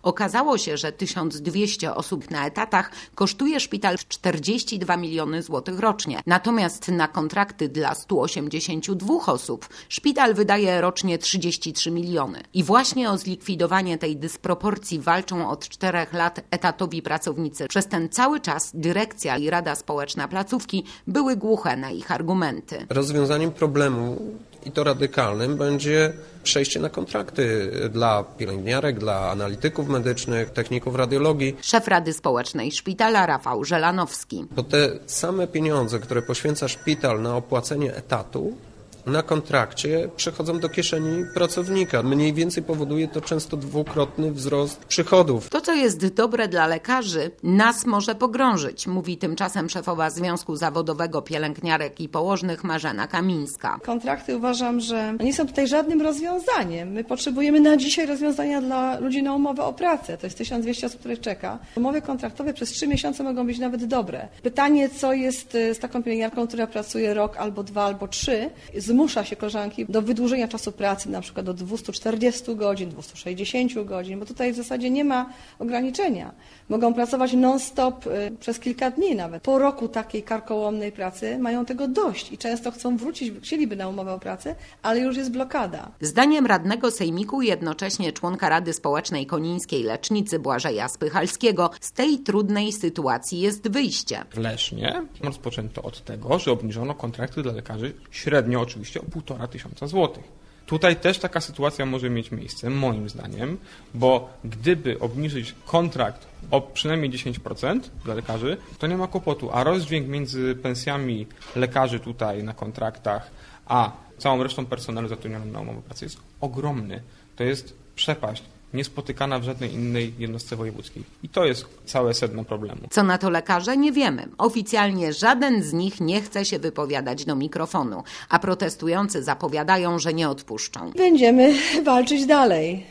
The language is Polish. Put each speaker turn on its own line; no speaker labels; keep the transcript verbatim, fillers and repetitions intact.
Okazało się, że tysiąc dwieście osób na etatach kosztuje szpital czterdzieści dwa miliony złotych rocznie. Natomiast na kontrakty dla stu osiemdziesięciu dwóch osób szpital wydaje rocznie trzydzieści trzy miliony. I właśnie o zlikwidowanie tej dysproporcji walczą od czterech lat etatowi pracownicy. Przez ten cały czas dyrekcja i Rada Społeczna placówki były głuche na ich argumenty.
Rozwiązaniem problemu, i to radykalnym, będzie przejście na kontrakty dla pielęgniarek, dla analityków medycznych, techników radiologii.
Szef Rady Społecznej Szpitala Rafał Żelanowski.
Bo te same pieniądze, które poświęca szpital na opłacenie etatu, na kontrakcie przechodzą do kieszeni pracownika. Mniej więcej powoduje to często dwukrotny wzrost przychodów.
To, co jest dobre dla lekarzy, nas może pogrążyć, mówi tymczasem szefowa Związku Zawodowego Pielęgniarek i Położnych Marzena Kamińska.
Kontrakty uważam, że nie są tutaj żadnym rozwiązaniem. My potrzebujemy na dzisiaj rozwiązania dla ludzi na umowę o pracę. To jest tysiąc dwieście osób, których czeka. Umowy kontraktowe przez trzy miesiące mogą być nawet dobre. Pytanie, co jest z taką pielęgniarką, która pracuje rok albo dwa, albo trzy, zmusza się koleżanki do wydłużenia czasu pracy, na przykład do dwustu czterdziestu godzin, dwustu sześćdziesięciu godzin, bo tutaj w zasadzie nie ma ograniczenia. Mogą pracować non-stop y, przez kilka dni nawet. Po roku takiej karkołomnej pracy mają tego dość i często chcą wrócić, chcieliby na umowę o pracę, ale już jest blokada.
Zdaniem radnego sejmiku, jednocześnie członka Rady Społecznej Konińskiej Lecznicy Błażeja Spychalskiego, z tej trudnej sytuacji jest wyjście.
W Lesznie rozpoczęto od tego, że obniżono kontrakty dla lekarzy średnio oczywiście o półtora tysiąca złotych. Tutaj też taka sytuacja może mieć miejsce, moim zdaniem, bo gdyby obniżyć kontrakt o przynajmniej dziesięć procent dla lekarzy, to nie ma kłopotu, a rozdźwięk między pensjami lekarzy tutaj na kontraktach, a całą resztą personelu zatrudnionym na umowę pracy jest ogromny. To jest przepaść niespotykana w żadnej innej jednostce wojewódzkiej. I to jest całe sedno problemu.
Co na to lekarze? Nie wiemy. Oficjalnie żaden z nich nie chce się wypowiadać do mikrofonu, a protestujący zapowiadają, że nie odpuszczą.
Będziemy walczyć dalej.